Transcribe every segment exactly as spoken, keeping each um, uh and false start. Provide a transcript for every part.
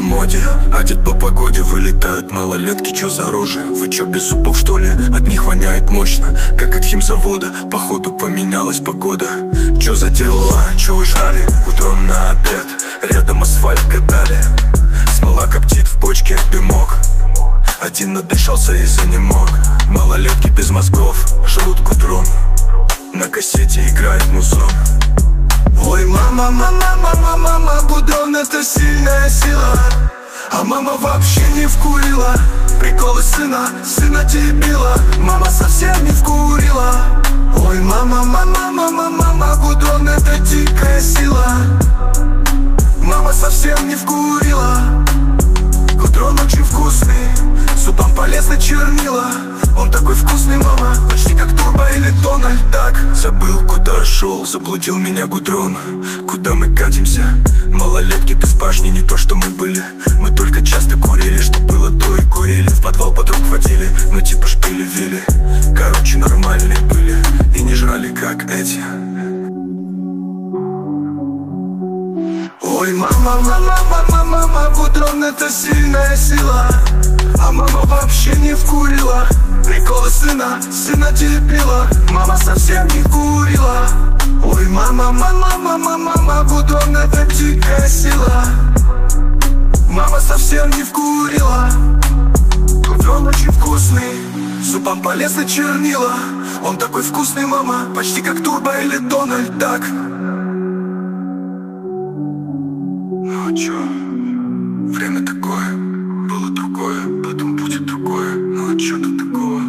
моде, одет по погоде. Вылетают малолетки, чё за оружие? Вы чё, без зубов что ли? От них воняет мощно, как от химзавода. Походу поменялась погода. Чё за дела? Чё вы жрали? Утром на обед рядом асфальт катали. Смола коптит в бочке, дымок. Один надышался и занемог. Малолетки без мозгов жрут гудрон. На кассете играет музон. Ой, мама, мама, мама, мама, гудрон — это сильная сила. А мама вообще не вкурила. Приколы сына, сына дебила. Мама совсем не вкурила. Ой, мама, мама, мама, мама, гудрон — это дикая сила. Мама совсем не вкурила. Гудрон очень вкусный, зубам полезны чернила. Он такой вкусный, мама, почти как Турбо или Дональд Дак. Забыл, куда шел, заблудил меня гудрон. Куда мы катимся? Малолетки без башни, не то что мы были. Мы только часто курили, что было, то и курили. В подвал подруг водили, ну типа шпили вели. Короче, нормальные были и не жрали, как эти. Ой, мама, мама, мама, мама, гудрон — это сильная сила. А мама вообще не вкурила. Приколы сына, сына дебила. Мама совсем не курила. Ой, мама, мама, мама, мама, гудрон — это дикая сила. Мама совсем не вкурила. Гудрон очень вкусный, зубам полезны чернила. Он такой вкусный, мама, почти как Турбо или Дональд Дак. Ну а чё? Время такое, было другое, потом будет другое. Ну а чё тут такого?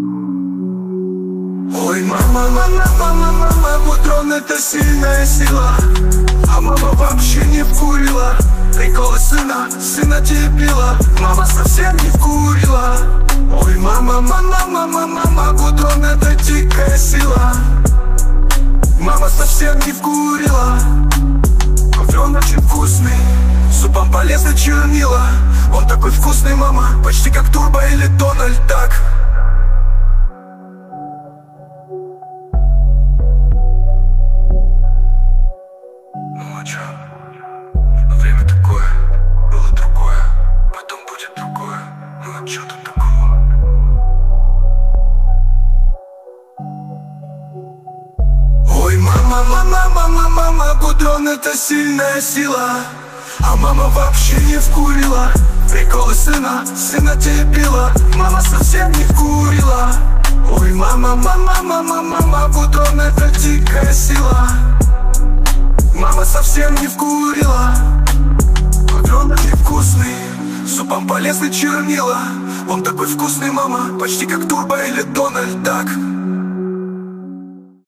Ой, мама, мама, мама, мама, гудрон — это сильная сила. А мама вообще не вкурила. Приколы сына, сына дебила. Мама совсем не вкурила. Ой, мама, мама, мама, мама, гудрон — это дикая сила. Мама совсем не вкурила. Гудрон очень вкусный, зубам полезны чернила. Он такой вкусный, мама, почти как Турбо или Дональд Дак. Ну а чё? Но время такое, было другое, потом будет другое. Ну а чё тут такого? Ой, мама, мама, мама, мама, гудрон — это сильная сила. А мама вообще не вкурила. Приколы сына, сына дебила. Мама совсем не вкурила. Ой, мама, мама, мама, мама, гудрон — это дикая сила. Мама совсем не вкурила. Гудрон очень вкусный, зубам полезны чернила. Он такой вкусный, мама, почти как Турбо или Дональд Дак.